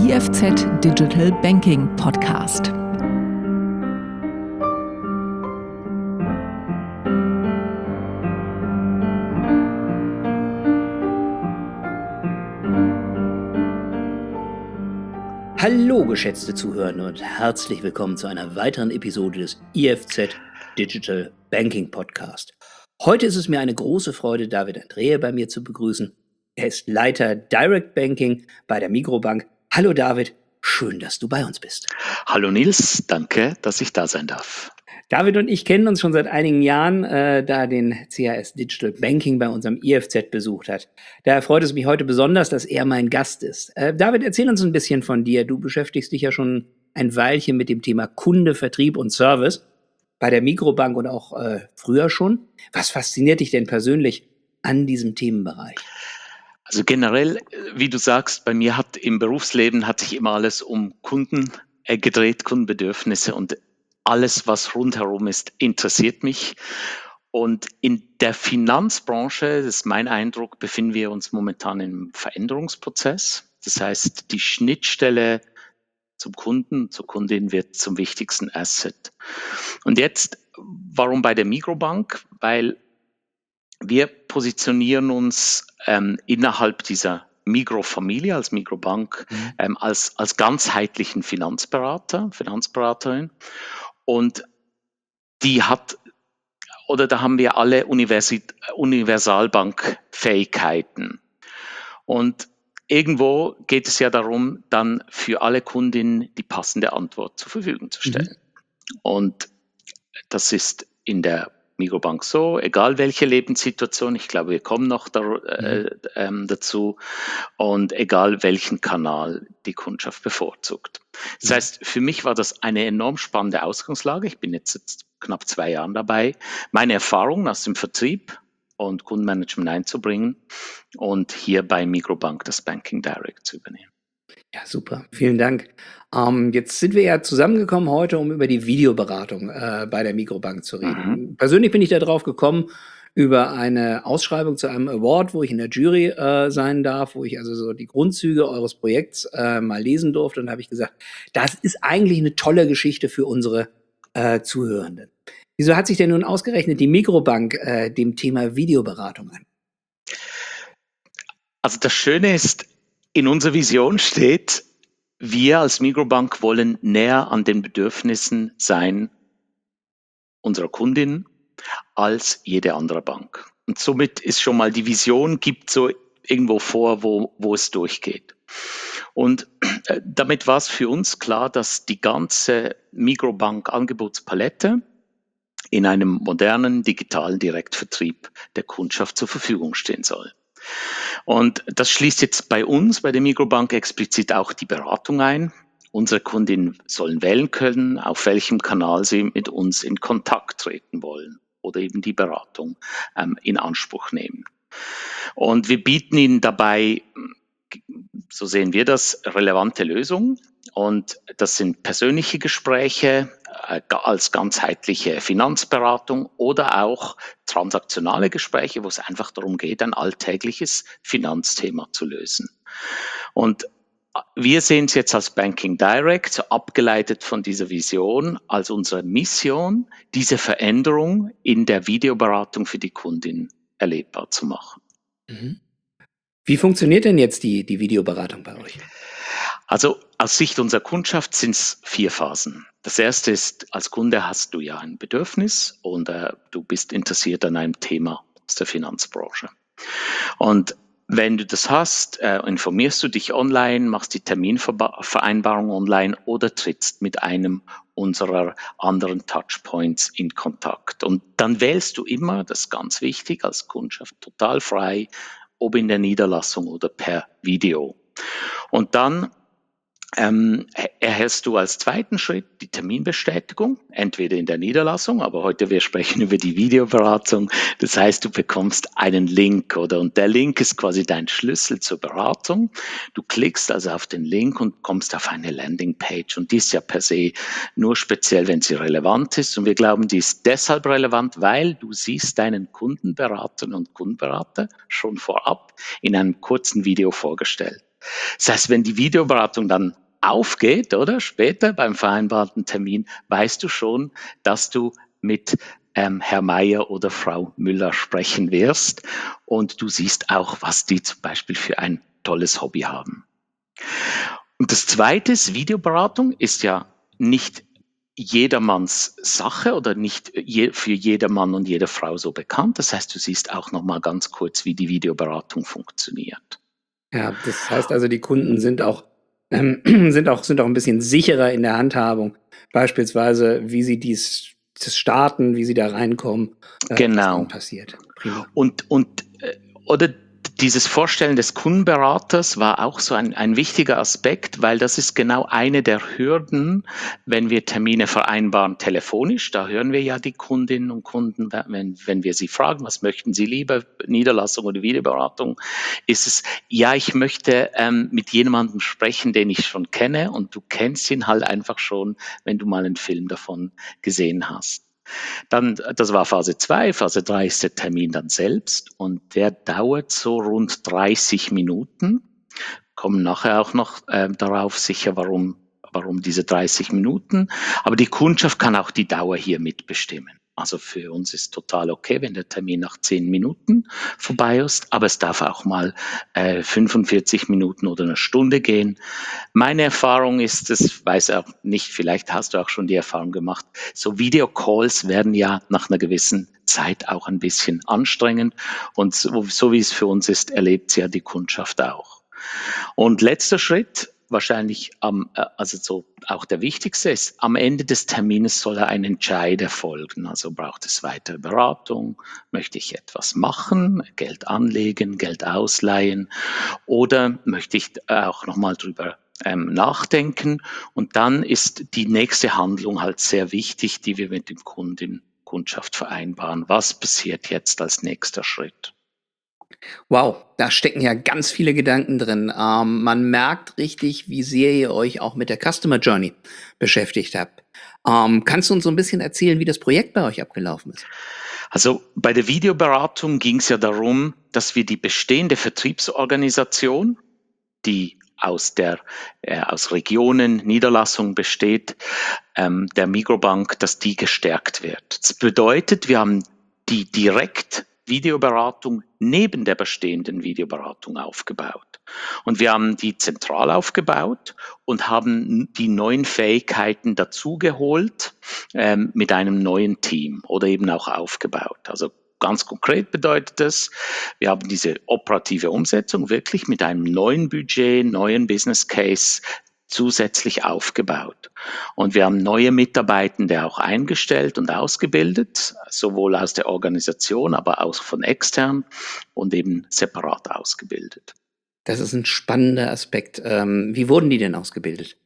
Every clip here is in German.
IFZ Digital Banking Podcast. Hallo geschätzte Zuhörende und herzlich willkommen zu einer weiteren Episode des IFZ Digital Banking Podcast. Heute ist es mir eine große Freude, David Andreae bei mir zu begrüßen. Er ist Leiter Direct Banking bei der Migros Bank. Hallo David, schön, dass du bei uns bist. Hallo Nils, danke, dass ich da sein darf. David und ich kennen uns schon seit einigen Jahren, da er den CAS Digital Banking bei unserem IFZ besucht hat. Daher freut es mich heute besonders, dass er mein Gast ist. David, erzähl uns ein bisschen von dir. Du beschäftigst dich ja schon ein Weilchen mit dem Thema Kunde, Vertrieb und Service bei der Migros Bank und auch früher schon. Was fasziniert dich denn persönlich an diesem Themenbereich? Also generell, wie du sagst, bei mir im Berufsleben hat sich immer alles um Kunden gedreht, Kundenbedürfnisse, und alles, was rundherum ist, interessiert mich. Und in der Finanzbranche, das ist mein Eindruck, befinden wir uns momentan im Veränderungsprozess. Das heißt, die Schnittstelle zum Kunden, zur Kundin wird zum wichtigsten Asset. Und jetzt, warum bei der Migros Bank? Weil wir positionieren uns innerhalb dieser Migros-Familie als Migros Bank als ganzheitlichen Finanzberaterin. Und da haben wir alle Universalbankfähigkeiten. Und irgendwo geht es ja darum, dann für alle Kundinnen die passende Antwort zur Verfügung zu stellen. Und das ist in der Migros Bank so, egal welche Lebenssituation, ich glaube, wir kommen noch dazu, und egal welchen Kanal die Kundschaft bevorzugt. Das heißt, für mich war das eine enorm spannende Ausgangslage. Ich bin jetzt knapp 2 Jahre dabei, meine Erfahrungen aus dem Vertrieb und Kundenmanagement einzubringen und hier bei Migros Bank das Banking Direct zu übernehmen. Ja, super. Vielen Dank. Jetzt sind wir ja zusammengekommen heute, um über die Videoberatung bei der Migros Bank zu reden. Persönlich bin ich da drauf gekommen über eine Ausschreibung zu einem Award, wo ich in der Jury sein darf, wo ich also so die Grundzüge eures Projekts mal lesen durfte. Und da habe ich gesagt, das ist eigentlich eine tolle Geschichte für unsere Zuhörenden. Wieso hat sich denn nun ausgerechnet die Migros Bank dem Thema Videoberatung an? Also das Schöne ist, in unserer Vision steht, wir als Migros Bank wollen näher an den Bedürfnissen sein unserer Kundin als jede andere Bank. Und somit ist schon mal die Vision, gibt so irgendwo vor, wo es durchgeht. Und damit war es für uns klar, dass die ganze Migros Bank Angebotspalette in einem modernen digitalen Direktvertrieb der Kundschaft zur Verfügung stehen soll. Und das schließt jetzt bei uns, bei der Migros Bank, explizit auch die Beratung ein. Unsere Kundinnen sollen wählen können, auf welchem Kanal sie mit uns in Kontakt treten wollen oder eben die Beratung in Anspruch nehmen. Und wir bieten ihnen dabei, so sehen wir das, relevante Lösungen. Und das sind persönliche Gespräche als ganzheitliche Finanzberatung oder auch transaktionale Gespräche, wo es einfach darum geht, ein alltägliches Finanzthema zu lösen. Und wir sehen es jetzt als Banking Direct, so abgeleitet von dieser Vision, als unsere Mission, diese Veränderung in der Videoberatung für die Kundin erlebbar zu machen. Wie funktioniert denn jetzt die Videoberatung bei euch? Also aus Sicht unserer Kundschaft sind es 4 Phasen. Das erste ist, als Kunde hast du ja ein Bedürfnis und du bist interessiert an einem Thema aus der Finanzbranche. Und wenn du das hast, informierst du dich online, machst die Terminvereinbarung online oder trittst mit einem unserer anderen Touchpoints in Kontakt. Und dann wählst du immer, das ist ganz wichtig, als Kundschaft total frei, ob in der Niederlassung oder per Video. Und dann erhältst du als zweiten Schritt die Terminbestätigung, entweder in der Niederlassung, aber heute wir sprechen über die Videoberatung. Das heißt, du bekommst einen Link, und der Link ist quasi dein Schlüssel zur Beratung. Du klickst also auf den Link und kommst auf eine Landingpage, und die ist ja per se nur speziell, wenn sie relevant ist, und wir glauben, die ist deshalb relevant, weil du siehst deinen Kundenberaterinnen und Kundenberater schon vorab in einem kurzen Video vorgestellt. Das heißt, wenn die Videoberatung dann aufgeht, oder später beim vereinbarten Termin, weißt du schon, dass du mit Herr Meier oder Frau Müller sprechen wirst und du siehst auch, was die zum Beispiel für ein tolles Hobby haben. Und das Zweite ist, Videoberatung ist ja nicht jedermanns Sache oder nicht für jeder Mann und jede Frau so bekannt. Das heißt, du siehst auch noch mal ganz kurz, wie die Videoberatung funktioniert. Ja, das heißt also, die Kunden sind auch sind auch ein bisschen sicherer in der Handhabung, beispielsweise, wie sie das starten, wie sie da reinkommen, was dann Genau. passiert. Prima. Oder dieses Vorstellen des Kundenberaters war auch so ein wichtiger Aspekt, weil das ist genau eine der Hürden, wenn wir Termine vereinbaren telefonisch. Da hören wir ja die Kundinnen und Kunden, wenn wir sie fragen, was möchten sie lieber, Niederlassung oder Videoberatung, ist es, ja, ich möchte mit jemandem sprechen, den ich schon kenne, und du kennst ihn halt einfach schon, wenn du mal einen Film davon gesehen hast. Dann, das war Phase 2. Phase 3 ist der Termin dann selbst und der dauert so rund 30 Minuten. Kommen nachher auch noch darauf sicher, warum diese 30 Minuten. Aber die Kundschaft kann auch die Dauer hier mitbestimmen. Also für uns ist total okay, wenn der Termin nach 10 Minuten vorbei ist, aber es darf auch mal 45 Minuten oder eine Stunde gehen. Meine Erfahrung ist, das weiß auch nicht, vielleicht hast du auch schon die Erfahrung gemacht, so Videocalls werden ja nach einer gewissen Zeit auch ein bisschen anstrengend und so wie es für uns ist, erlebt es ja die Kundschaft auch. Und letzter Schritt, wahrscheinlich also so auch der wichtigste ist, am Ende des Termines soll ein Entscheid erfolgen. Also braucht es weitere Beratung, möchte ich etwas machen, Geld anlegen, Geld ausleihen oder möchte ich auch nochmal drüber nachdenken. Und dann ist die nächste Handlung halt sehr wichtig, die wir mit dem Kundschaft vereinbaren. Was passiert jetzt als nächster Schritt? Wow, da stecken ja ganz viele Gedanken drin. Man merkt richtig, wie sehr ihr euch auch mit der Customer Journey beschäftigt habt. Kannst du uns so ein bisschen erzählen, wie das Projekt bei euch abgelaufen ist? Also bei der Videoberatung ging es ja darum, dass wir die bestehende Vertriebsorganisation, die aus Regionen, Niederlassungen besteht, der Migros-Bank, dass die gestärkt wird. Das bedeutet, wir haben die direkt Videoberatung neben der bestehenden Videoberatung aufgebaut. Und wir haben die zentral aufgebaut und haben die neuen Fähigkeiten dazugeholt mit einem neuen Team oder eben auch aufgebaut. Also ganz konkret bedeutet es, wir haben diese operative Umsetzung wirklich mit einem neuen Budget, neuen Business Case zusätzlich aufgebaut. Und wir haben neue Mitarbeitende auch eingestellt und ausgebildet, sowohl aus der Organisation, aber auch von extern und eben separat ausgebildet. Das ist ein spannender Aspekt. Wie wurden die denn ausgebildet?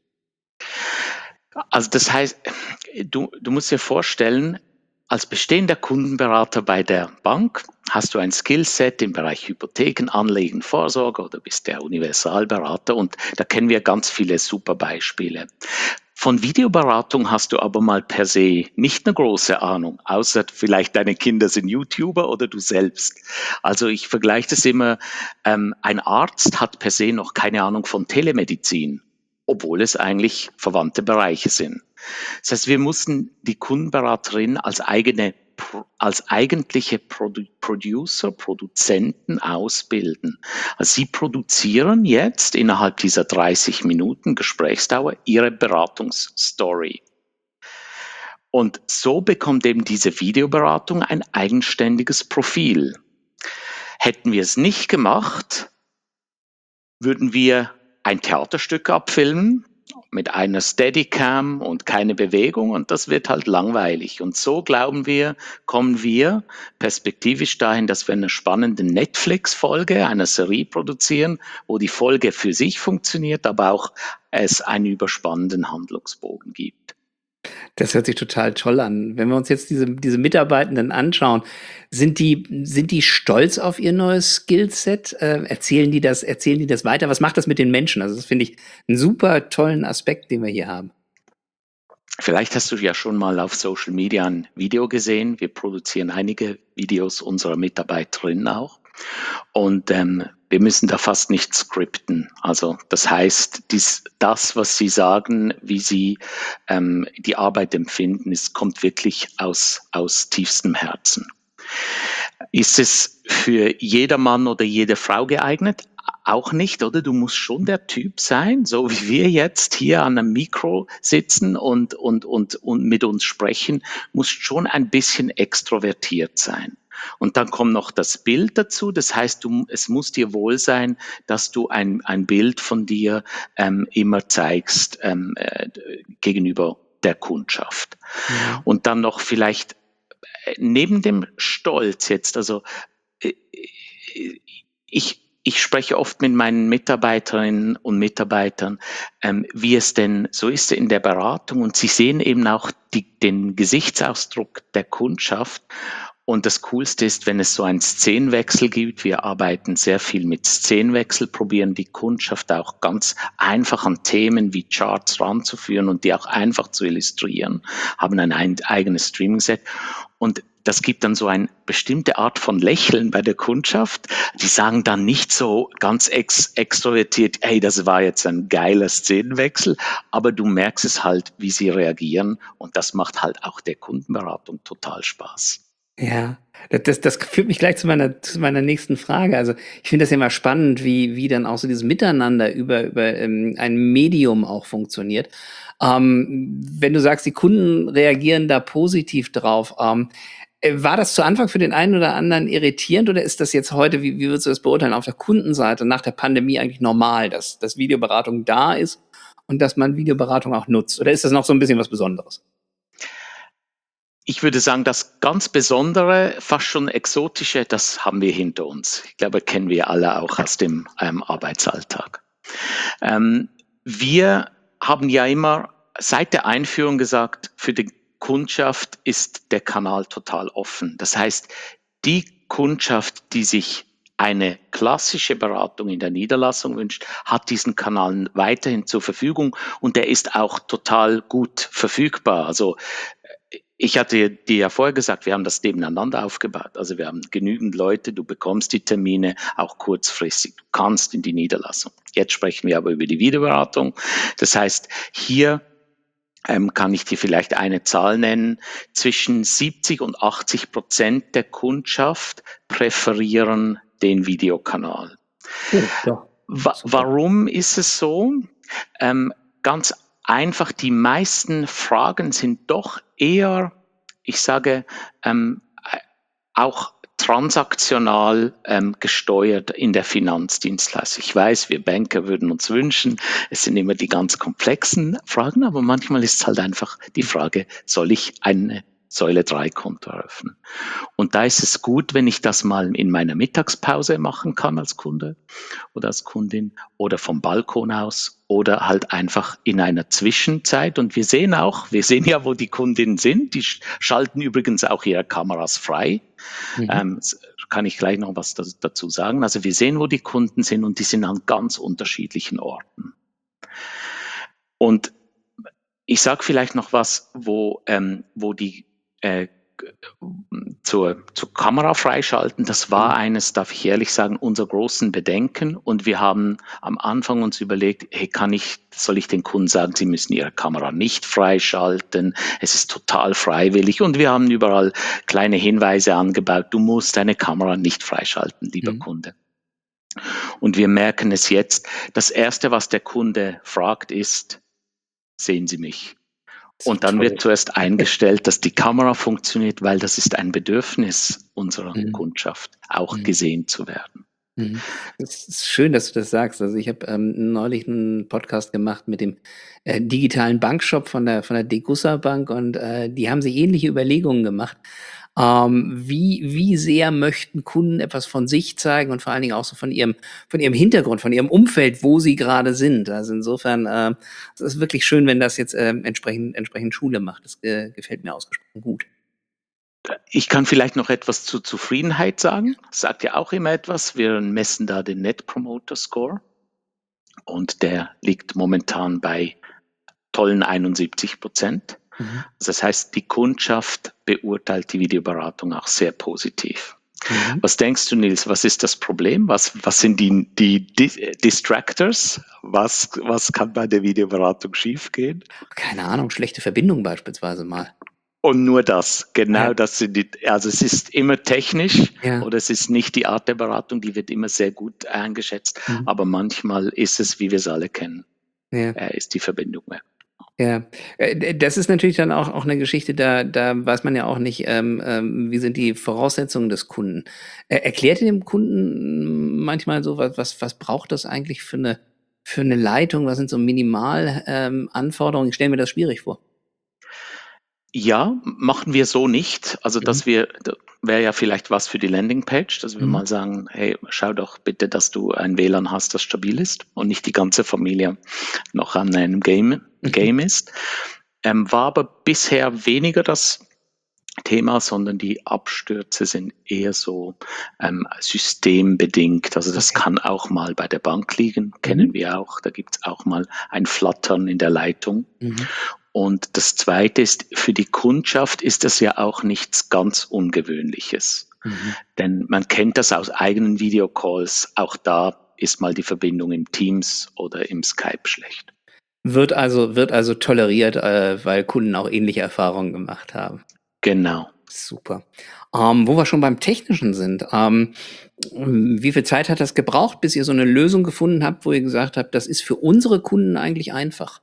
Also das heißt, du musst dir vorstellen, als bestehender Kundenberater bei der Bank hast du ein Skillset im Bereich Hypotheken, Anlegen, Vorsorge oder bist der Universalberater und da kennen wir ganz viele super Beispiele. Von Videoberatung hast du aber mal per se nicht eine große Ahnung, außer vielleicht deine Kinder sind YouTuber oder du selbst. Also ich vergleiche das immer, ein Arzt hat per se noch keine Ahnung von Telemedizin, obwohl es eigentlich verwandte Bereiche sind. Das heißt, wir mussten die Kundenberaterin als eigentliche Produzenten ausbilden. Also sie produzieren jetzt innerhalb dieser 30 Minuten Gesprächsdauer ihre Beratungsstory. Und so bekommt eben diese Videoberatung ein eigenständiges Profil. Hätten wir es nicht gemacht, würden wir ein Theaterstück abfilmen mit einer Steadicam und keine Bewegung und das wird halt langweilig. Und so glauben wir, kommen wir perspektivisch dahin, dass wir eine spannende Netflix-Folge, eine Serie produzieren, wo die Folge für sich funktioniert, aber auch es einen überspannenden Handlungsbogen gibt. Das hört sich total toll an. Wenn wir uns jetzt diese Mitarbeitenden anschauen, sind die stolz auf ihr neues Skillset? Erzählen die das weiter? Was macht das mit den Menschen? Also das finde ich einen super tollen Aspekt, den wir hier haben. Vielleicht hast du ja schon mal auf Social Media ein Video gesehen. Wir produzieren einige Videos unserer Mitarbeiterinnen auch. Und wir müssen da fast nicht skripten. Also das heißt, das, was Sie sagen, wie Sie die Arbeit empfinden, es kommt wirklich aus tiefstem Herzen. Ist es für jedermann oder jede Frau geeignet? Auch nicht, oder? Du musst schon der Typ sein, so wie wir jetzt hier an einem Mikro sitzen und mit uns sprechen, musst schon ein bisschen extrovertiert sein. Und dann kommt noch das Bild dazu. Das heißt, es muss dir wohl sein, dass du ein Bild von dir immer zeigst gegenüber der Kundschaft. Mhm. Und dann noch vielleicht neben dem Stolz jetzt, also ich spreche oft mit meinen Mitarbeiterinnen und Mitarbeitern, wie es denn so ist in der Beratung, und sie sehen eben auch den Gesichtsausdruck der Kundschaft. Und das Coolste ist, wenn es so einen Szenenwechsel gibt. Wir arbeiten sehr viel mit Szenenwechsel, probieren die Kundschaft auch ganz einfach an Themen wie Charts ranzuführen und die auch einfach zu illustrieren, haben ein eigenes Streaming-Set. Und das gibt dann so eine bestimmte Art von Lächeln bei der Kundschaft. Die sagen dann nicht so ganz extrovertiert, hey, das war jetzt ein geiler Szenenwechsel, aber du merkst es halt, wie sie reagieren, und das macht halt auch der Kundenberatung total Spaß. Ja, das führt mich gleich zu meiner nächsten Frage. Also ich finde das ja immer spannend, wie dann auch so dieses Miteinander über ein Medium auch funktioniert. Wenn du sagst, die Kunden reagieren da positiv drauf, war das zu Anfang für den einen oder anderen irritierend, oder ist das jetzt heute, wie würdest du das beurteilen, auf der Kundenseite nach der Pandemie eigentlich normal, dass Videoberatung da ist und dass man Videoberatung auch nutzt? Oder ist das noch so ein bisschen was Besonderes? Ich würde sagen, das ganz Besondere, fast schon Exotische, das haben wir hinter uns. Ich glaube, kennen wir alle auch aus dem Arbeitsalltag. Wir haben ja immer seit der Einführung gesagt, für die Kundschaft ist der Kanal total offen. Das heißt, die Kundschaft, die sich eine klassische Beratung in der Niederlassung wünscht, hat diesen Kanal weiterhin zur Verfügung, und der ist auch total gut verfügbar. Also ich hatte dir ja vorher gesagt, wir haben das nebeneinander aufgebaut. Also wir haben genügend Leute, du bekommst die Termine auch kurzfristig. Du kannst in die Niederlassung. Jetzt sprechen wir aber über die Videoberatung. Das heißt, hier kann ich dir vielleicht eine Zahl nennen. Zwischen 70 und 80% der Kundschaft präferieren den Videokanal. Oh, doch. Super. Warum ist es so? Ganz einfach, die meisten Fragen sind doch eher, ich sage, auch transaktional gesteuert in der Finanzdienstleistung. Ich weiß, wir Banker würden uns wünschen, es sind immer die ganz komplexen Fragen, aber manchmal ist es halt einfach die Frage, soll ich eine Säule 3 Konto eröffnen? Und da ist es gut, wenn ich das mal in meiner Mittagspause machen kann als Kunde oder als Kundin oder vom Balkon aus oder halt einfach in einer Zwischenzeit. Und wir sehen ja, wo die Kundinnen sind. Die schalten übrigens auch ihre Kameras frei. Mhm. Kann ich gleich noch was dazu sagen. Also wir sehen, wo die Kunden sind, und die sind an ganz unterschiedlichen Orten. Und ich sage vielleicht noch was, wo die zur Kamera freischalten, das war eines, darf ich ehrlich sagen, unser großen Bedenken. Und wir haben am Anfang uns überlegt, hey, soll ich den Kunden sagen, sie müssen ihre Kamera nicht freischalten? Es ist total freiwillig. Und wir haben überall kleine Hinweise angebaut, du musst deine Kamera nicht freischalten, lieber Kunde. Und wir merken es jetzt, das Erste, was der Kunde fragt, ist, sehen Sie mich? Und dann wird zuerst eingestellt, dass die Kamera funktioniert, weil das ist ein Bedürfnis unserer Kundschaft, auch gesehen zu werden. Mhm. Es ist schön, dass du das sagst. Also, ich habe, neulich einen Podcast gemacht mit dem, digitalen Bankshop von der Degussa Bank, und, die haben sich ähnliche Überlegungen gemacht. Wie sehr möchten Kunden etwas von sich zeigen und vor allen Dingen auch so von ihrem Hintergrund, von ihrem Umfeld, wo sie gerade sind. Also, insofern, es ist wirklich schön, wenn das jetzt, entsprechend Schule macht. Das, gefällt mir ausgesprochen gut. Ich kann vielleicht noch etwas zur Zufriedenheit sagen. Das sagt ja auch immer etwas. Wir messen da den Net Promoter Score, und der liegt momentan bei tollen 71%. Mhm. Das heißt, die Kundschaft beurteilt die Videoberatung auch sehr positiv. Mhm. Was denkst du, Nils? Was ist das Problem? Was sind die Distractors? Was kann bei der Videoberatung schiefgehen? Keine Ahnung, schlechte Verbindung beispielsweise mal. Und nur das, Ja. genau das sind also es ist immer technisch Ja. oder es ist nicht die Art der Beratung, die wird immer sehr gut eingeschätzt, Mhm. aber manchmal ist es, wie wir es alle kennen, Ja. ist die Verbindung weg. Ja, das ist natürlich dann auch eine Geschichte, da weiß man ja auch nicht, wie sind die Voraussetzungen des Kunden. Erklärt ihr dem Kunden manchmal so, was braucht das eigentlich für eine Leitung? Was sind so Minimal Anforderungen? Ich stelle mir das schwierig vor. Ja, machen wir so nicht. Also, Mhm. da wäre ja vielleicht was für die Landingpage, dass wir Mhm. mal sagen: „Hey, schau doch bitte, dass du ein WLAN hast, das stabil ist und nicht die ganze Familie noch an einem Mhm. Game ist." War aber bisher weniger das Thema, sondern die Abstürze sind eher so, systembedingt. Also, das Okay. kann auch mal bei der Bank liegen, Mhm. kennen wir auch. Da gibt's auch mal ein Flattern in der Leitung. Mhm. Und das Zweite ist, für die Kundschaft ist das ja auch nichts ganz Ungewöhnliches. Mhm. Denn man kennt das aus eigenen Videocalls. Auch da ist mal die Verbindung im Teams oder im Skype schlecht. Wird also toleriert, weil Kunden auch ähnliche Erfahrungen gemacht haben. Genau. Super. Wo wir schon beim Technischen sind, wie viel Zeit hat das gebraucht, bis ihr so eine Lösung gefunden habt, wo ihr gesagt habt: „Das ist für unsere Kunden eigentlich einfach?“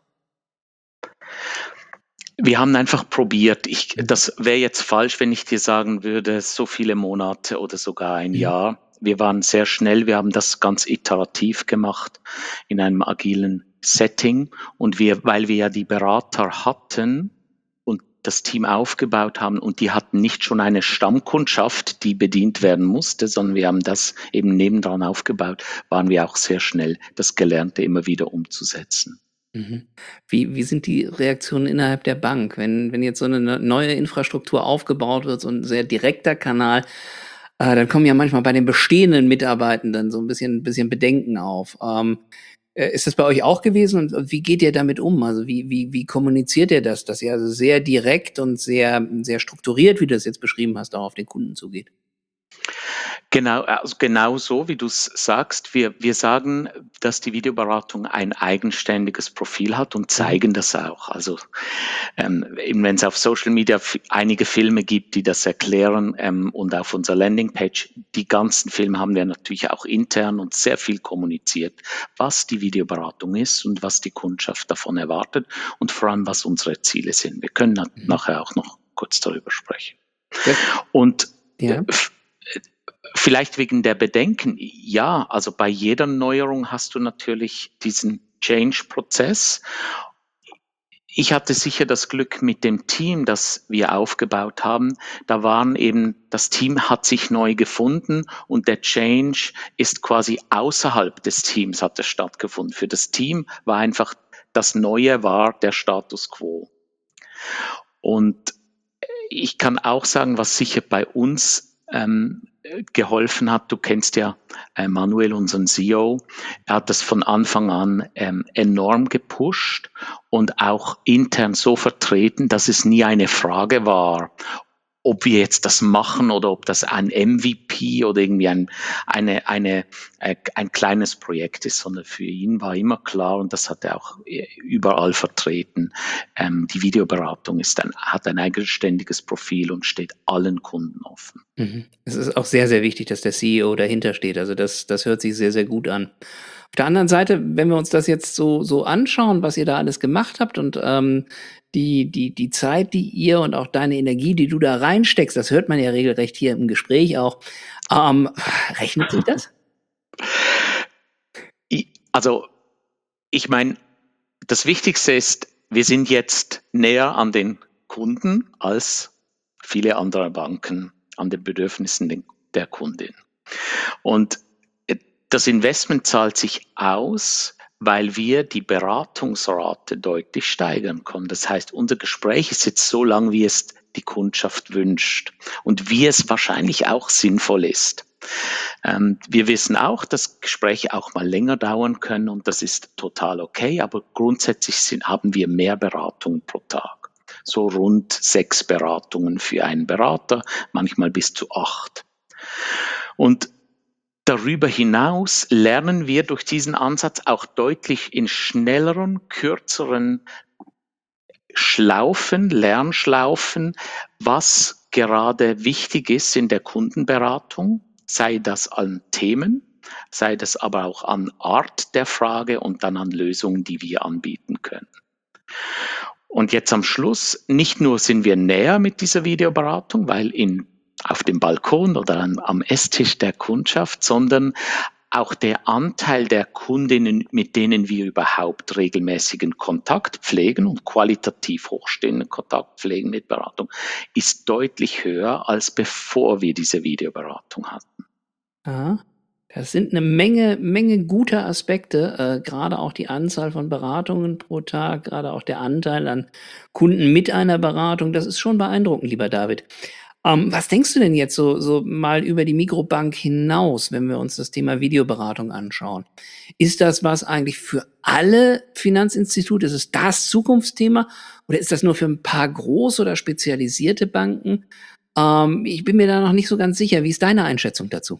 Wir haben einfach probiert. Mhm. Das wäre jetzt falsch, wenn ich dir sagen würde, so viele Monate oder sogar ein Mhm. Jahr. Wir waren sehr schnell. Wir haben das ganz iterativ gemacht in einem agilen Setting. Und weil wir ja die Berater hatten und das Team aufgebaut haben und die hatten nicht schon eine Stammkundschaft, die bedient werden musste, sondern wir haben das eben nebendran aufgebaut, waren wir auch sehr schnell, das Gelernte immer wieder umzusetzen. Mhm. Wie sind die Reaktionen innerhalb der Bank, wenn jetzt so eine neue Infrastruktur aufgebaut wird, so ein sehr direkter Kanal, dann kommen ja manchmal bei den bestehenden Mitarbeitenden so ein bisschen Bedenken auf. Ist das bei euch auch gewesen und wie geht ihr damit um? Also, wie kommuniziert ihr das, dass ihr also sehr direkt und sehr strukturiert, wie du das jetzt beschrieben hast, auch auf den Kunden zugeht? Genau, also genau so, wie du es sagst. Wir sagen, dass die Videoberatung ein eigenständiges Profil hat und Mhm. zeigen das auch. Also, eben wenn es auf Social Media einige Filme gibt, die das erklären, und auf unserer Landingpage, die ganzen Filme haben wir natürlich auch intern und sehr viel kommuniziert, was die Videoberatung ist und was die Kundschaft davon erwartet und vor allem, was unsere Ziele sind. Wir können Mhm. nachher auch noch kurz darüber sprechen. Das Und ja. vielleicht wegen der Bedenken. Ja, also bei jeder Neuerung hast du natürlich diesen Change-Prozess. Ich hatte sicher das Glück mit dem Team, das wir aufgebaut haben. Das Team hat sich neu gefunden und der Change ist quasi außerhalb des Teams hat es stattgefunden. Für das Team war einfach das Neue war der Status quo. Und ich kann auch sagen, was sicher bei uns geholfen hat. Du kennst ja Manuel, unseren CEO. Er hat das von Anfang an enorm gepusht und auch intern so vertreten, dass es nie eine Frage war, ob wir jetzt das machen oder ob das ein MVP oder irgendwie ein kleines Projekt ist, sondern für ihn war immer klar, und das hat er auch überall vertreten, die Videoberatung hat ein eigenständiges Profil und steht allen Kunden offen. Mhm. Es ist auch sehr, sehr wichtig, dass der CEO dahinter steht. Also das hört sich sehr, sehr gut an. Auf der anderen Seite, wenn wir uns das jetzt so anschauen, was ihr da alles gemacht habt und die Zeit, die ihr und auch deine Energie, die du da reinsteckst, das hört man ja regelrecht hier im Gespräch auch. Ähm, Rechnet sich das? Also, ich meine, das Wichtigste ist, wir sind jetzt näher an den Kunden als viele andere Banken an den Bedürfnissen der Kundin. Und das Investment zahlt sich aus, weil wir die Beratungsrate deutlich steigern können. Das heißt, unser Gespräch ist jetzt so lang, wie es die Kundschaft wünscht und wie es wahrscheinlich auch sinnvoll ist. Wir wissen auch, dass Gespräche auch mal länger dauern können und das ist total okay, aber grundsätzlich haben wir mehr Beratungen pro Tag. So rund 6 Beratungen für einen Berater, manchmal bis zu 8. Und darüber hinaus lernen wir durch diesen Ansatz auch deutlich in schnelleren, kürzeren Lernschlaufen, was gerade wichtig ist in der Kundenberatung, sei das an Themen, sei das aber auch an Art der Frage und dann an Lösungen, die wir anbieten können. Und jetzt am Schluss, nicht nur sind wir näher mit dieser Videoberatung, weil auf dem Balkon oder am Esstisch der Kundschaft, sondern auch der Anteil der Kundinnen, mit denen wir überhaupt regelmäßigen Kontakt pflegen und qualitativ hochstehenden Kontakt pflegen mit Beratung, ist deutlich höher, als bevor wir diese Videoberatung hatten. Aha. Das sind eine Menge guter Aspekte, gerade auch die Anzahl von Beratungen pro Tag, gerade auch der Anteil an Kunden mit einer Beratung. Das ist schon beeindruckend, lieber David. Was denkst du denn jetzt so mal über die Mikrobank hinaus, wenn wir uns das Thema Videoberatung anschauen? Ist das was eigentlich für alle Finanzinstitute? Ist es das Zukunftsthema oder ist das nur für ein paar große oder spezialisierte Banken? Ich bin mir da noch nicht so ganz sicher. Wie ist deine Einschätzung dazu?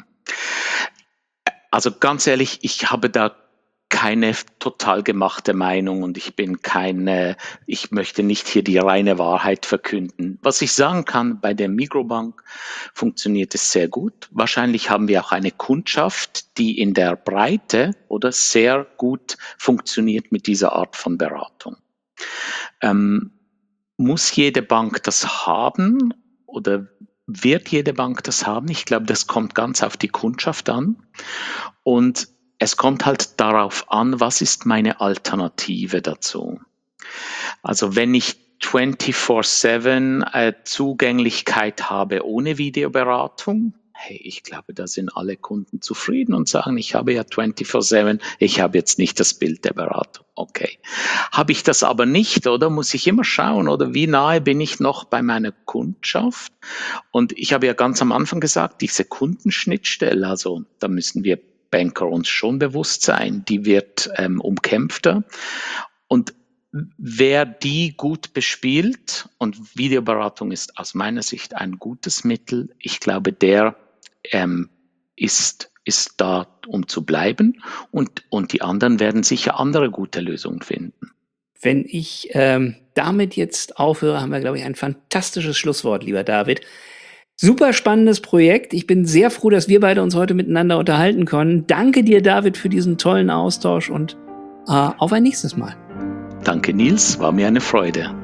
Also ganz ehrlich, ich habe da keine total gemachte Meinung und ich möchte nicht hier die reine Wahrheit verkünden. Was ich sagen kann, bei der Mikrobank funktioniert es sehr gut. Wahrscheinlich haben wir auch eine Kundschaft, die in der Breite oder sehr gut funktioniert mit dieser Art von Beratung. Muss jede Bank das haben oder wird jede Bank das haben? Ich glaube, das kommt ganz auf die Kundschaft an. Und es kommt halt darauf an, was ist meine Alternative dazu? Also wenn ich 24/7 Zugänglichkeit habe ohne Videoberatung, hey, ich glaube, da sind alle Kunden zufrieden und sagen, ich habe ja 24/7, ich habe jetzt nicht das Bild der Beratung. Okay. Habe ich das aber nicht, oder muss ich immer schauen, oder wie nahe bin ich noch bei meiner Kundschaft? Und ich habe ja ganz am Anfang gesagt, diese Kundenschnittstelle, also da müssen wir Banker uns schon bewusst sein, die wird umkämpfter. Und wer die gut bespielt, und Videoberatung ist aus meiner Sicht ein gutes Mittel, ich glaube, der ist da, um zu bleiben, und die anderen werden sicher andere gute Lösungen finden. Wenn ich damit jetzt aufhöre, haben wir, glaube ich, ein fantastisches Schlusswort, lieber David. Super spannendes Projekt. Ich bin sehr froh, dass wir beide uns heute miteinander unterhalten können. Danke dir, David, für diesen tollen Austausch und auf ein nächstes Mal. Danke, Nils, war mir eine Freude.